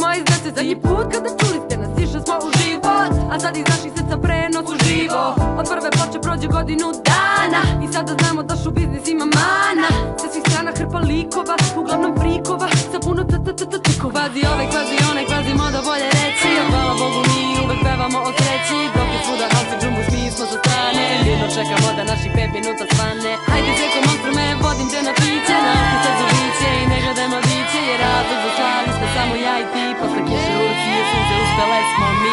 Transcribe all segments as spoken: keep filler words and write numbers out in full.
moji zdaci. Zadnji put kada čuli ste nas, išli smo u život, a sad iz naših srca prenos u živo. Od prve ploče prođe godinu dana i sada znamo da show biznis ima mana. Sa svih strana hrpa likova, uglavnom frikova, sa puno t-t-t-t-tikova. Kvazi ovaj, kvazi onaj, kvazi moda bolje reći. Hvala Bogu mi uvek pevamo o sreći. Dok je svuda halsi džumbus, mi smo sa strane. Mirno čekamo da naših pet minuta svane. Hajde preko monstrume, vodim te na piće. Nauki sad zubiće i ne gledamo biće. Jer razlog za slavi smo samo ja i ti. Posle kiše ulici i sunce uspele smo mi.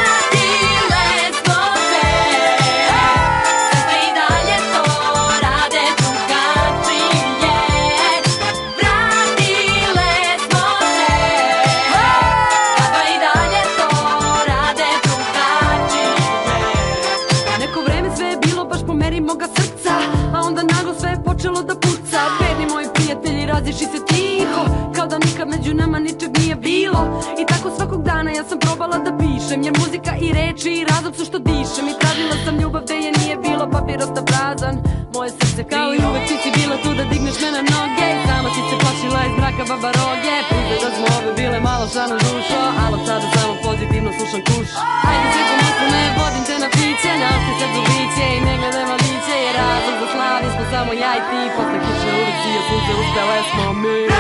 Moga srca, a onda naglo sve je počelo da puca. Verni moji prijatelji raziši se tiho, kao da nikad među nama ničeg nije bilo. I tako svakog dana ja sam probala da pišem, jer muzika i reči i razlog su što dišem. I tražila sam ljubav gde je nije bilo, papir osta prazan, moje srce kao i uvek ti si bila tu da digneš me na noge. Sama si se plašila iz mraka baba roge. Priznaj da smo ove bile malo šano dušo, ali od sada samo pozitivno slušam kuš. Ajde preko monstrume, vodim te na piće. Nauki sad zubiće i ne gledamo liće. Jer razlog za slavi smo samo ja i ti. Posle kiše ulici i sunce uspele smo mi.